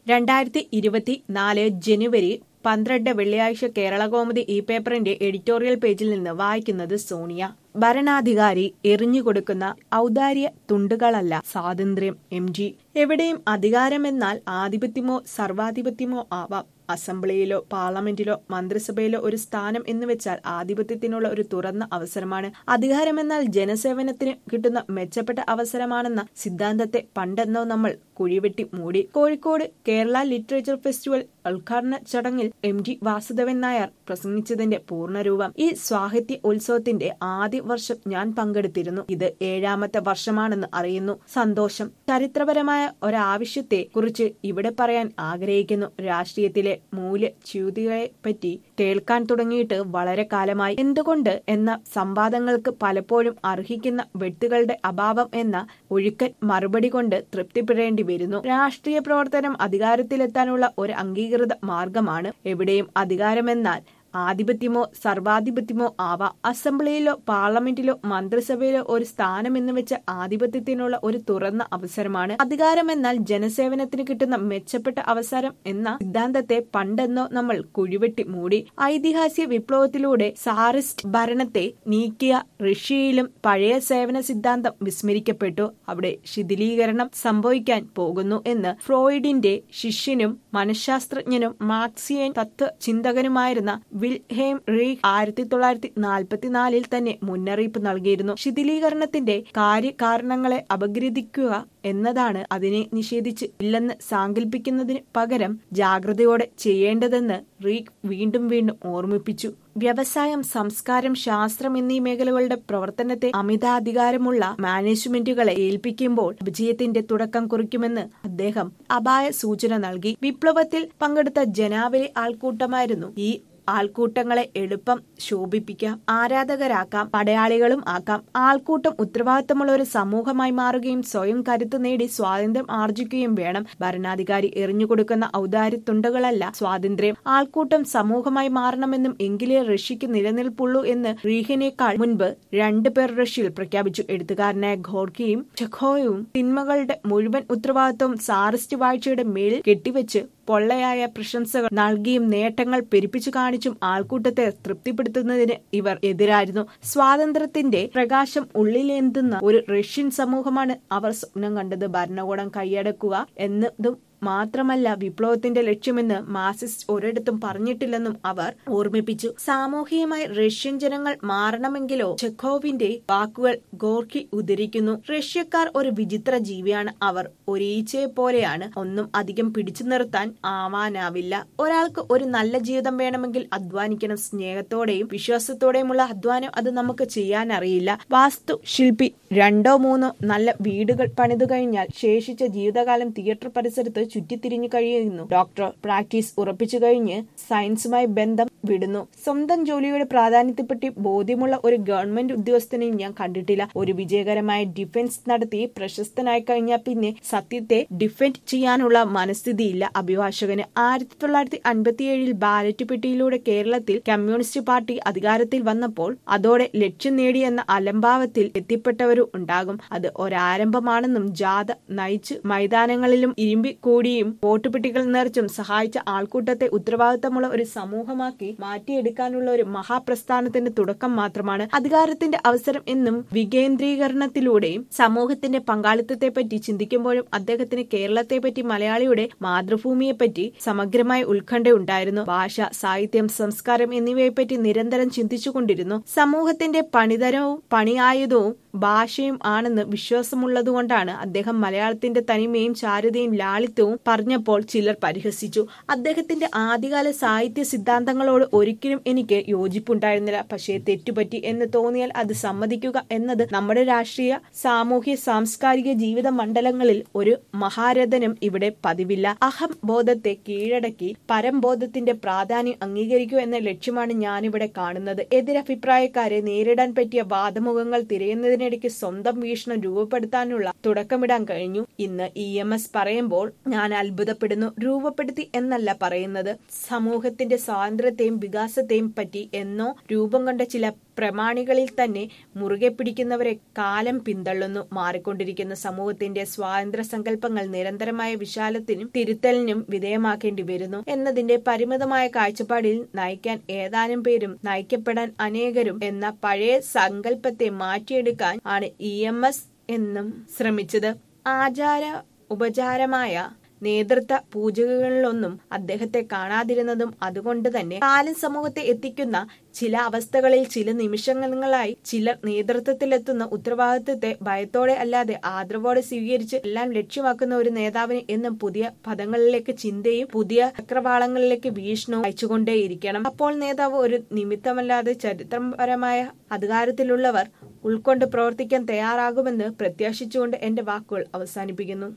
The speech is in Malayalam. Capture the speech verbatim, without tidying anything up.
രണ്ടായിരത്തി ഇരുപത്തി നാല് ജനുവരി പന്ത്രണ്ട് വെള്ളിയാഴ്ച കേരളകൗമുദി ഈ പേപ്പറിന്റെ എഡിറ്റോറിയൽ പേജിൽ നിന്ന് വായിക്കുന്നത് സോണിയ. ഭരണാധികാരി എറിഞ്ഞുകൊടുക്കുന്ന ഔദാര്യ തുണ്ടുകളല്ല സ്വാതന്ത്ര്യം. M G. എവിടെയും അധികാരമെന്നാൽ ആധിപത്യമോ സർവാധിപത്യമോ ആവാം. അസംബ്ലിയിലോ പാർലമെന്റിലോ മന്ത്രിസഭയിലോ ഒരു സ്ഥാനം എന്ന് വെച്ചാൽ ആധിപത്യത്തിനുള്ള ഒരു തുറന്ന അവസരമാണ്. അധികാരമെന്നാൽ ജനസേവനത്തിന് കിട്ടുന്ന മെച്ചപ്പെട്ട അവസരമാണെന്ന സിദ്ധാന്തത്തെ പണ്ടെന്നോ നമ്മൾ കുഴിവെട്ടി മൂടി. കോഴിക്കോട് കേരള ലിറ്ററേച്ചർ ഫെസ്റ്റിവൽ ഉദ്ഘാടന ചടങ്ങിൽ എം ജി വാസുദേവൻ നായർ പ്രസംഗിച്ചതിന്റെ പൂർണ്ണരൂപം. ഈ സാഹിത്യ ഉത്സവത്തിന്റെ ആദ്യ വർഷം ഞാൻ പങ്കെടുത്തിരുന്നു. ഇത് ഏഴാമത്തെ വർഷമാണെന്ന് അറിയുന്നു. സന്തോഷം. ചരിത്രപരമായ ഒരാവശ്യത്തെ കുറിച്ച് ഇവിടെ പറയാൻ ആഗ്രഹിക്കുന്നു. രാഷ്ട്രീയത്തിലെ മൂല്യച്യുതികളെ പറ്റി കേൾക്കാൻ തുടങ്ങിയിട്ട് വളരെ കാലമായി. എന്തുകൊണ്ട് എന്ന സംവാദങ്ങൾക്ക് പലപ്പോഴും അർഹിക്കുന്ന വ്യക്തികളുടെ അഭാവം എന്ന ഒഴുക്കൻ മറുപടി കൊണ്ട് തൃപ്തിപ്പെടേണ്ടി വരുന്നു. രാഷ്ട്രീയ പ്രവർത്തനം അധികാരത്തിലെത്താനുള്ള ഒരു അംഗീകൃത മാർഗമാണ്. എവിടെയും അധികാരമെന്നാൽ ആധിപത്യമോ സർവാധിപത്യമോ ആവാം. അസംബ്ലിയിലോ പാർലമെന്റിലോ മന്ത്രിസഭയിലോ ഒരു സ്ഥാനം എന്ന് വെച്ച ആധിപത്യത്തിനുള്ള ഒരു തുറന്ന അവസരമാണ്. അധികാരമെന്നാൽ ജനസേവനത്തിന് കിട്ടുന്ന മെച്ചപ്പെട്ട അവസരം എന്ന സിദ്ധാന്തത്തെ പണ്ടെന്നോ നമ്മൾ കുഴിവെട്ടി മൂടി. ഐതിഹാസിക വിപ്ലവത്തിലൂടെ സാറിസ്റ്റ് ഭരണത്തെ നീക്കിയ റഷ്യയിലും പഴയ സേവന സിദ്ധാന്തം വിസ്മരിക്കപ്പെട്ടു. അവിടെ ശിഥിലീകരണം സംഭവിക്കാൻ പോകുന്നു എന്ന് ഫ്രോയിഡിന്റെ ശിഷ്യനും മനഃശാസ്ത്രജ്ഞനും മാർക്സിയൻ തത്വചിന്തകനുമായിരുന്ന വിൽഹേം റീഹ് ആയിരത്തി തൊള്ളായിരത്തി നാൽപ്പത്തിനാലിൽ തന്നെ മുന്നറിയിപ്പ് നൽകിയിരുന്നു. ശിഥിലീകരണത്തിന്റെ കാര്യകാരണങ്ങളെ അപഗ്രഥിക്കുക എന്നതാണ് അതിനെ നിഷേധിച്ച് ഇല്ലെന്ന് സാങ്കല്പിക്കുന്നതിന് പകരം ജാഗ്രതയോടെ ചെയ്യേണ്ടതെന്ന് റീഹ് വീണ്ടും വീണ്ടും ഓർമ്മിപ്പിച്ചു. വ്യവസായം, സംസ്കാരം, ശാസ്ത്രം എന്നീ മേഖലകളുടെ പ്രവർത്തനത്തെ അമിതാധികാരമുള്ള മാനേജ്മെന്റുകളെ ഏൽപ്പിക്കുമ്പോൾ വിജയത്തിന്റെ തുടക്കം കുറിക്കുമെന്ന് അദ്ദേഹം അപായ സൂചന നൽകി. വിപ്ലവത്തിൽ പങ്കെടുത്ത ജനാവലി ആൾക്കൂട്ടമായിരുന്നു. ഈ ആൾക്കൂട്ടങ്ങളെ എളുപ്പം ശോഭിപ്പിക്കാം, ആരാധകരാക്കാം, പടയാളികളും ആക്കാം. ആൾക്കൂട്ടം ഉത്തരവാദിത്തമുള്ള ഒരു സമൂഹമായി മാറുകയും സ്വയം കരുത്ത് നേടി സ്വാതന്ത്ര്യം ആർജിക്കുകയും വേണം. ഭരണാധികാരി എറിഞ്ഞുകൊടുക്കുന്ന ഔദാര്യത്തുണ്ടുകളല്ല സ്വാതന്ത്ര്യം. ആൾക്കൂട്ടം സമൂഹമായി മാറണമെന്നും എങ്കിലേ റഷ്യക്ക് നിലനിൽപ്പുള്ളൂ എന്ന് റീഹിനേക്കാൾ മുൻപ് രണ്ടു പേർ റഷ്യയിൽ പ്രഖ്യാപിച്ചു. എഴുത്തുകാരനായ ഖോർക്കിയും ചെഖോവും തിന്മകളുടെ മുഴുവൻ ഉത്തരവാദിത്വവും സാറിസ്റ്റ് വാഴ്ചയുടെ മേൽ കെട്ടിവെച്ച് പൊള്ളയായ പ്രശംസകൾ നൽകിയും നേട്ടങ്ങൾ പെരുപ്പിച്ചു കാണിച്ചും ആൾക്കൂട്ടത്തെ തൃപ്തിപ്പെടുത്തുന്നതിന് ഇവർ എതിരായിരുന്നു. സ്വാതന്ത്ര്യത്തിന്റെ പ്രകാശം ഉള്ളിലേന്തുന്ന ഒരു റഷ്യൻ സമൂഹമാണ് അവർ സ്വപ്നം കണ്ടത്. ഭരണകൂടം കൈയടക്കുക എന്നതും മാത്രമല്ല വിപ്ലവത്തിന്റെ ലക്ഷ്യമെന്ന് മാർക്സിസ്റ്റ് ഒരിടത്തും പറഞ്ഞിട്ടില്ലെന്നും അവർ ഓർമ്മിപ്പിച്ചു. സാമൂഹികമായി റഷ്യൻ ജനങ്ങൾ മാറണമെങ്കിലോ ചെഖോവിന്റെ വാക്കുകൾ ഗോർക്കി ഉദ്ധരിക്കുന്നു. റഷ്യക്കാർ ഒരു വിചിത്ര ജീവിയാണ്. അവർ ഒരീച്ചയെ പോലെയാണ്. ഒന്നും അധികം പിടിച്ചു നിർത്താൻ ആവാനാവില്ല. ഒരാൾക്ക് ഒരു നല്ല ജീവിതം വേണമെങ്കിൽ അധ്വാനിക്കണം. സ്നേഹത്തോടെയും വിശ്വാസത്തോടെയുമുള്ള അധ്വാനം അത് നമുക്ക് ചെയ്യാൻ അറിയില്ല. വാസ്തു ശില്പി രണ്ടോ മൂന്നോ നല്ല വീടുകൾ പണിതു കഴിഞ്ഞാൽ ശേഷിച്ച ജീവിതകാലം തിയേറ്റർ പരിസരത്ത് ചുറ്റിത്തിരിഞ്ഞു കഴിയുന്നു. ഡോക്ടർ പ്രാക്ടീസ് ഉറപ്പിച്ചു കഴിഞ്ഞ് സയൻസുമായി ബന്ധം വിടുന്നു. സ്വന്തം ജോലിയുടെ പ്രാധാന്യത്തെപ്പറ്റി ബോധ്യമുള്ള ഒരു ഗവൺമെന്റ് ഉദ്യോഗസ്ഥനെയും ഞാൻ കണ്ടിട്ടില്ല. ഒരു വിജയകരമായ ഡിഫൻസ് നടത്തി പ്രശസ്തനായി കഴിഞ്ഞാൽ പിന്നെ സത്യത്തെ ഡിഫെൻഡ് ചെയ്യാനുള്ള മനസ്ഥിതിയില്ല അഭിഭാഷകന്. ആയിരത്തി തൊള്ളായിരത്തി അൻപത്തിയേഴിൽ ബാലറ്റ് പെട്ടിയിലൂടെ കേരളത്തിൽ കമ്മ്യൂണിസ്റ്റ് പാർട്ടി അധികാരത്തിൽ വന്നപ്പോൾ അതോടെ ലക്ഷ്യം നേടിയെന്ന അലംഭാവത്തിൽ എത്തിപ്പെട്ടവരും ഉണ്ടാകും. അത് ഒരാരംഭമാണെന്നും ജാഥ നയിച്ച് മൈതാനങ്ങളിലും ഇരുമ്പി കൂടിയും വോട്ടുപെട്ടികൾ നിറച്ചും സഹായിച്ച ആൾക്കൂട്ടത്തെ ഉത്തരവാദിത്തമുള്ള ഒരു സമൂഹമാക്കി മാറ്റിയെടുക്കാനുള്ള ഒരു മഹാപ്രസ്ഥാനത്തിന്റെ തുടക്കം മാത്രമാണ്. അധികാരത്തിന്റെ അവസരം എന്നും വികേന്ദ്രീകരണത്തിലൂടെയും സമൂഹത്തിന്റെ പങ്കാളിത്തത്തെപ്പറ്റി ചിന്തിക്കുമ്പോഴും അദ്ദേഹത്തിന് കേരളത്തെപ്പറ്റി, മലയാളിയുടെ മാതൃഭൂമിയെപ്പറ്റി സമഗ്രമായ ഉത്കണ്ഠയുണ്ടായിരുന്നു. ഭാഷ, സാഹിത്യം, സംസ്കാരം എന്നിവയെപ്പറ്റി നിരന്തരം ചിന്തിച്ചുകൊണ്ടിരുന്നു. സമൂഹത്തിന്റെ പണിതരവും പണിയായുധവും ഭാഷയും ആണെന്ന് വിശ്വാസമുള്ളതുകൊണ്ടാണ് അദ്ദേഹം മലയാളത്തിന്റെ തനിമയും ചാരുതയും ലാളിത്യവും പറഞ്ഞപ്പോൾ ചിലർ പരിഹസിച്ചു. അദ്ദേഹത്തിന്റെ ആദ്യകാല സാഹിത്യ സിദ്ധാന്തങ്ങളോട് ഒരിക്കലും എനിക്ക് യോജിപ്പുണ്ടായിരുന്നില്ല. പക്ഷേ തെറ്റുപറ്റി എന്ന് തോന്നിയാൽ അത് സമ്മതിക്കുക എന്നത് നമ്മുടെ രാഷ്ട്രീയ, സാമൂഹ്യ, സാംസ്കാരിക ജീവിത മണ്ഡലങ്ങളിൽ ഒരു മഹാരഥനും ഇവിടെ പതിവില്ല. അഹംബോധത്തെ കീഴടക്കി പരംബോധത്തിന്റെ പ്രാധാന്യം അംഗീകരിക്കുക എന്ന ലക്ഷ്യമാണ് ഞാനിവിടെ കാണുന്നത്. എതിരഭിപ്രായക്കാരെ നേരിടാൻ പറ്റിയ വാദമുഖങ്ങൾ തിരയുന്നതിനിടയ്ക്ക് സ്വന്തം വീക്ഷണം രൂപപ്പെടുത്താനുള്ള തുടക്കമിടാൻ കഴിഞ്ഞു. ഇന്ന് ഇ എം എസ് പറയുമ്പോൾ ഞാൻ അത്ഭുതപ്പെടുന്നു. രൂപപ്പെടുത്തി എന്നല്ല പറയുന്നത്, സമൂഹത്തിന്റെ സ്വാതന്ത്ര്യത്തെയും വികാസത്തെയും പറ്റി എന്നോ രൂപം കൊണ്ട ചില പ്രമാണികളിൽ തന്നെ മുറുകെ പിടിക്കുന്നവരെ കാലം പിന്തള്ളുന്നു. മാറിക്കൊണ്ടിരിക്കുന്ന സമൂഹത്തിന്റെ സ്വാതന്ത്ര്യ സങ്കല്പങ്ങൾ നിരന്തരമായ വിശാലത്തിനും തിരുത്തലിനും വിധേയമാക്കേണ്ടി വരുന്നു എന്നതിന്റെ പരിമിതമായ കാഴ്ചപ്പാടിൽ നയിക്കാൻ ഏതാനും പേരും നയിക്കപ്പെടാൻ അനേകരും എന്ന പഴയ സങ്കല്പത്തെ മാറ്റിയെടുക്കാൻ ആണ് ഇ എം എസ് എന്നും ശ്രമിച്ചത്. ആചാര ഉപചാരമായ നേതൃത്വ പൂജകളിലൊന്നും അദ്ദേഹത്തെ കാണാതിരുന്നതും അതുകൊണ്ട് തന്നെ കാലം സമൂഹത്തെ എത്തിക്കുന്ന ചില അവസ്ഥകളിൽ ചില നിമിഷങ്ങളായി ചിലർ നേതൃത്വത്തിലെത്തുന്ന ഉത്തരവാദിത്വത്തെ ഭയത്തോടെ അല്ലാതെ ആദരവോടെ സ്വീകരിച്ച് എല്ലാം ലക്ഷ്യമാക്കുന്ന ഒരു നേതാവിന് എന്നും പുതിയ പദങ്ങളിലേക്ക് ചിന്തയും പുതിയ ചക്രവാളങ്ങളിലേക്ക് വീക്ഷണവും അയച്ചുകൊണ്ടേയിരിക്കണം. അപ്പോൾ നേതാവ് ഒരു നിമിത്തമല്ലാതെ ചരിത്രപരമായ അധികാരത്തിലുള്ളവർ ഉൾക്കൊണ്ട് പ്രവർത്തിക്കാൻ തയ്യാറാകുമെന്ന് പ്രത്യാശിച്ചുകൊണ്ട് എന്റെ വാക്കുകൾ അവസാനിപ്പിക്കുന്നു.